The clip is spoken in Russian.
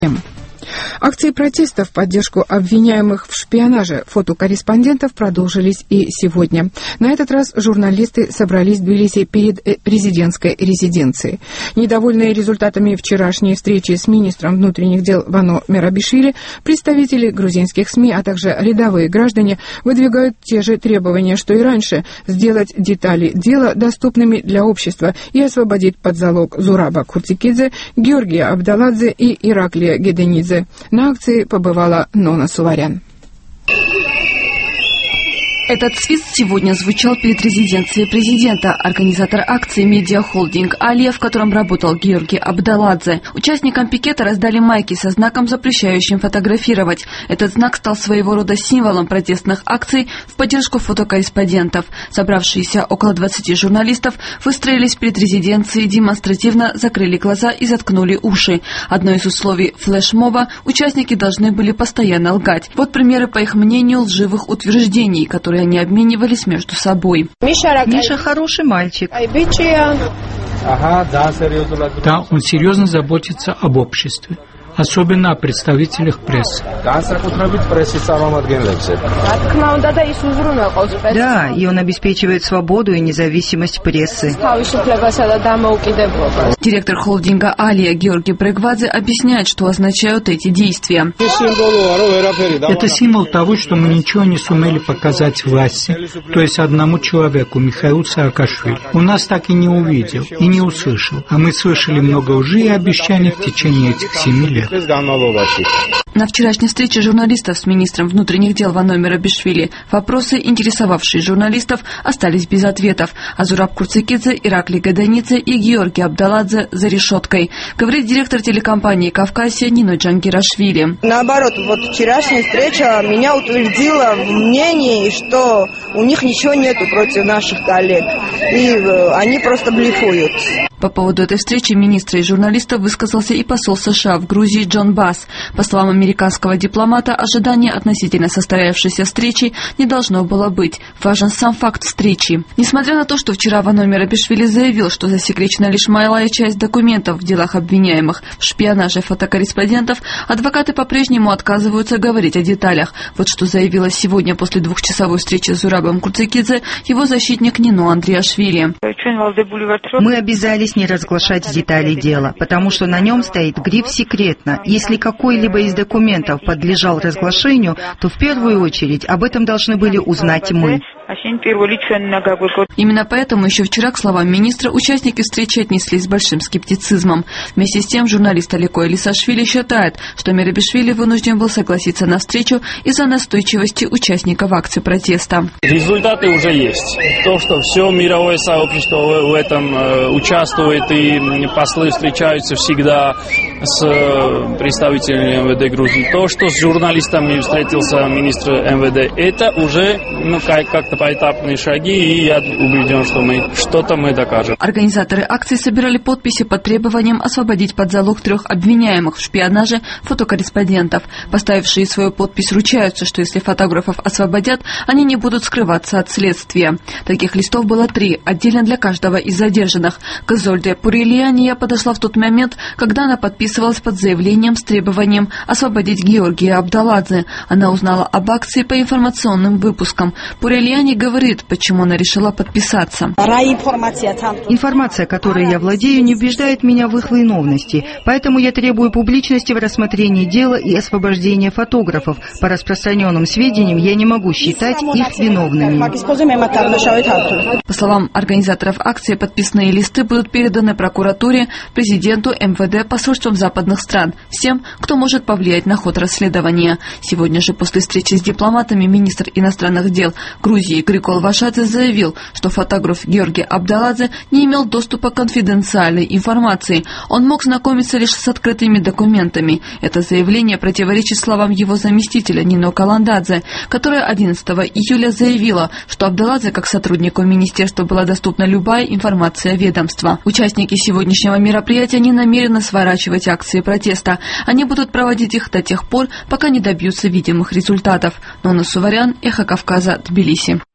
Акции протеста в поддержку обвиняемых в шпионаже фотокорреспондентов продолжились и сегодня. На этот раз журналисты собрались в Тбилиси перед президентской резиденцией. Недовольные результатами вчерашней встречи с министром внутренних дел Вано Мерабишвили, представители грузинских СМИ, а также рядовые граждане выдвигают те же требования, что и раньше – сделать детали дела доступными для общества и освободить под залог Зураба Курцикидзе, Георгия Абдаладзе и Ираклия Геденидзе. На акции побывала Нона Суварян. Этот свист сегодня звучал перед резиденцией президента. Организатор акции «Медиахолдинг Алия», в котором работал Георгий Абдаладзе. Участникам пикета раздали майки со знаком, запрещающим фотографировать. Этот знак стал своего рода символом протестных акций в поддержку фотокорреспондентов. Собравшиеся около 20 журналистов выстроились перед резиденцией, демонстративно закрыли глаза и заткнули уши. Одно из условий флешмоба – участники должны были постоянно лгать. Вот примеры, по их мнению, лживых утверждений, которые они обменивались между собой. Миша хороший мальчик. Да, он серьезно заботится об обществе, особенно о представителях прессы. Да, и он обеспечивает свободу и независимость прессы. Директор холдинга «Алия» Георгий Брегвадзе объясняет, что означают эти действия. Это символ того, что мы ничего не сумели показать власти, то есть одному человеку, Михаилу Саакашвили. Он нас так и не увидел и не услышал, а мы слышали много лжи и обещаний в течение этих 7 лет. На вчерашней встрече журналистов с министром внутренних дел Вано Мерабишвили вопросы, интересовавшие журналистов, остались без ответов. А Зураб Курцикидзе, Ираклий Геденидзе и Георгий Абдаладзе за решеткой, говорит директор телекомпании «Кавказия» Нино Джангирашвили. Наоборот, вот вчерашняя встреча меня утвердила в мнении, что у них ничего нету против наших коллег, и они просто блефуют. По поводу этой встречи министра и журналистов высказался и посол США в Грузии Джон Басс. По словам американского дипломата, ожидания относительно состоявшейся встречи не должно было быть. Важен сам факт встречи. Несмотря на то, что вчера Вано Мерабишвили заявил, что засекречена лишь малая часть документов в делах обвиняемых в шпионаже фотокорреспондентов, адвокаты по-прежнему отказываются говорить о деталях. Вот что заявила сегодня после двухчасовой встречи с Зурабом Курцикидзе его защитник Нино Андриашвили. Мы обязались не разглашать детали дела, потому что на нем стоит гриф «секретно». Если какой-либо из документов подлежал разглашению, то в первую очередь об этом должны были узнать мы. Именно поэтому еще вчера, к словам министра, участники встречи отнеслись с большим скептицизмом. Вместе с тем, журналист Алико Элисашвили считает, что Мерабишвили вынужден был согласиться на встречу из-за настойчивости участников акции протеста. Результаты уже есть. То, что все мировое сообщество в этом участвует, и послы встречаются всегда с представителями МВД Грузии. То, что с журналистами встретился министр МВД, это уже как-то поэтапные шаги, и я убежден, что что-то мы докажем. Организаторы акции собирали подписи под требованием освободить под залог 3 обвиняемых в шпионаже фотокорреспондентов. Поставившие свою подпись ручаются, что если фотографов освободят, они не будут скрываться от следствия. Таких листов было 3, отдельно для каждого из задержанных. К Изольде Пурильяне подошла в тот момент, когда она подписывалась под заявлением с требованием освободить Георгия Абдаладзе. Она узнала об акции по информационным выпускам. Пурильяне говорит, почему она решила подписаться. Информация, которой я владею, не убеждает меня в их виновности, поэтому я требую публичности в рассмотрении дела и освобождения фотографов. По распространенным сведениям, я не могу считать их виновными. По словам организаторов акции, подписные листы будут переданы прокуратуре, президенту, МВД, посольствам западных стран, всем, кто может повлиять на ход расследования. Сегодня же после встречи с дипломатами министр иностранных дел Грузии Григол Вашадзе заявил, что фотограф Георгий Абдаладзе не имел доступа к конфиденциальной информации. Он мог знакомиться лишь с открытыми документами. Это заявление противоречит словам его заместителя Нино Каландадзе, которая 11 июля заявила, что Абдаладзе как сотруднику министерства была доступна любая информация ведомства. Участники сегодняшнего мероприятия не намерены сворачивать акции протеста. Они будут проводить их до тех пор, пока не добьются видимых результатов. Нона Суварян, Эхо Кавказа, Тбилиси.